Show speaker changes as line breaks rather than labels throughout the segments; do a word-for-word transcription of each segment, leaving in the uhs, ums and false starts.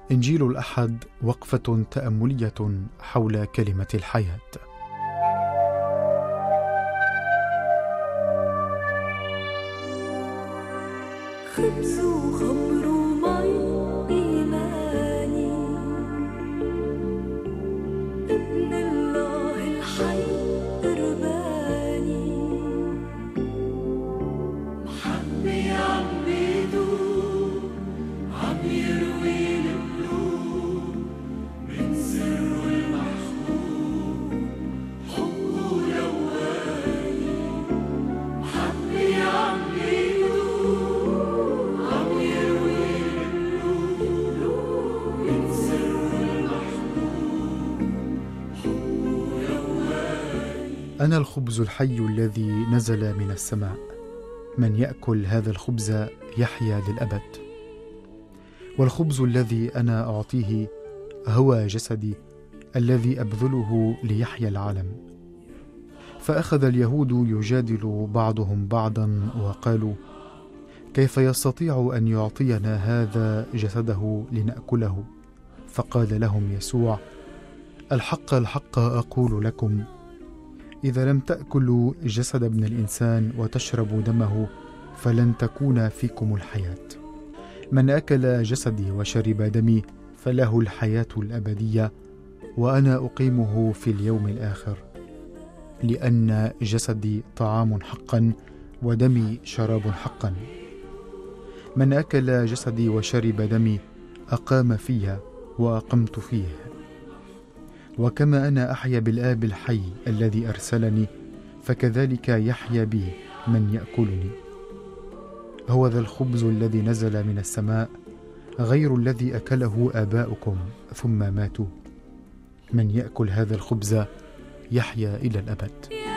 إنجيل الأحد وقفة تأملية حول كلمة الحياة.
خبز وخمر ومي إيماني، ابن الله الحي قرباني، محبي عم بيدوب عم يروي القلوب من سره المحبوب حبه رواني، محبي عم بيدوب عم يروي القلوب من سره المحبوب حبه رواني.
أنا الخبز الحي الذي نزل من السماء، من يأكل هذا الخبز يحيا للأبد. والخبز الذي أنا أعطيه هو جسدي الذي أبذله ليحيا العالم. فأخذ اليهود يجادل بعضهم بعضا وقالوا: كيف يستطيع أن يعطينا هذا جسده لنأكله؟ فقال لهم يسوع: الحق الحق أقول لكم، إذا لم تأكلوا جسد ابن الإنسان وتشربوا دمه فلن تكون فيكم الحياة. من أكل جسدي وشرب دمي فله الحياة الأبدية، وأنا أقيمه في اليوم الآخر، لأن جسدي طعام حقا ودمي شراب حقا. من أكل جسدي وشرب دمي أقام في وأقمت فيه، وكما أنا أحيا بالآب الحي الذي أرسلني، فكذلك يحيا بي من يأكلني. هو ذا الخبز الذي نزل من السماء، غير الذي أكله آباؤكم ثم ماتوا. من يأكل هذا الخبز يحيا إلى الأبد.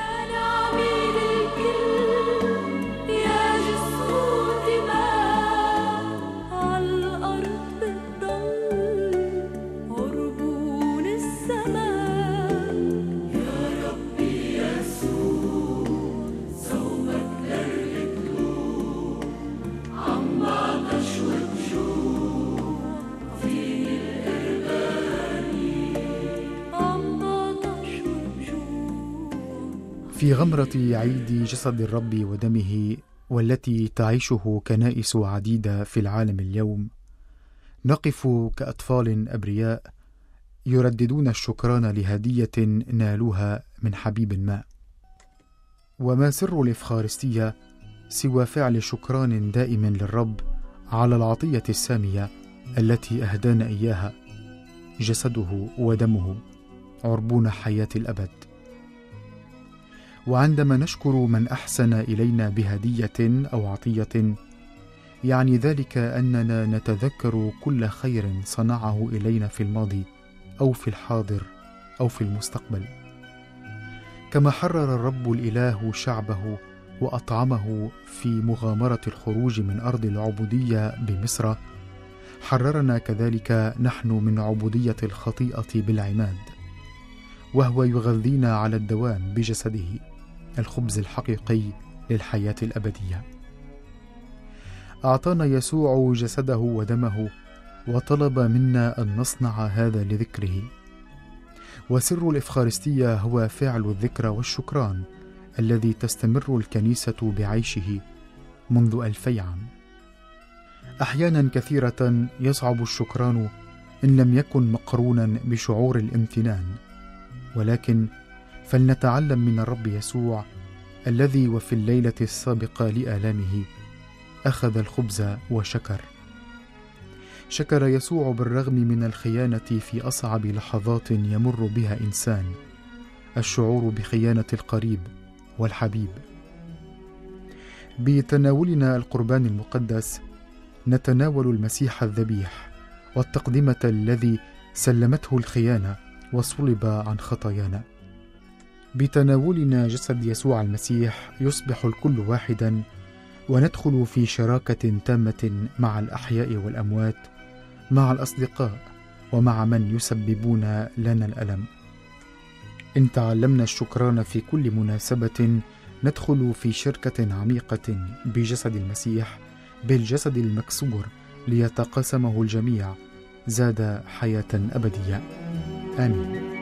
في غمرة عيد جسد الرب ودمه، والتي تعيشه كنائس عديدة في العالم اليوم، نقف كأطفال أبرياء يرددون الشكران لهدية نالوها من حبيب ما. وما سر الإفخارستية سوى فعل شكران دائم للرب على العطية السامية التي أهدانا إياها، جسده ودمه عربون حياة الأبد. وعندما نشكر من أحسن إلينا بهدية أو عطية، يعني ذلك أننا نتذكر كل خير صنعه إلينا في الماضي أو في الحاضر أو في المستقبل. كما حرر الرب الإله شعبه وأطعمه في مغامرة الخروج من أرض العبودية بمصر، حررنا كذلك نحن من عبودية الخطيئة بالعماد، وهو يغذينا على الدوام بجسده، الخبز الحقيقي للحياة الأبدية. أعطانا يسوع جسده ودمه، وطلب منا أن نصنع هذا لذكره. وسر الإفخارستية هو فعل الذكر والشكران الذي تستمر الكنيسة بعيشه منذ ألفي عام. أحيانا كثيرة يصعب الشكران إن لم يكن مقرونا بشعور الامتنان، ولكن فلنتعلم من الرب يسوع الذي وفي الليلة السابقة لآلامه أخذ الخبز وشكر. شكر يسوع بالرغم من الخيانة في أصعب لحظات يمر بها إنسان، الشعور بخيانة القريب والحبيب. بتناولنا القربان المقدس نتناول المسيح الذبيح والتقدمة الذي سلمته الخيانة وصلب عن خطايانا. بتناولنا جسد يسوع المسيح يصبح الكل واحدا، وندخل في شراكة تامة مع الأحياء والأموات، مع الأصدقاء ومع من يسببون لنا الألم. إن تعلمنا الشكران في كل مناسبة، ندخل في شركة عميقة بجسد المسيح، بالجسد المكسور ليتقاسمه الجميع، زاد حياة أبدية. آمين.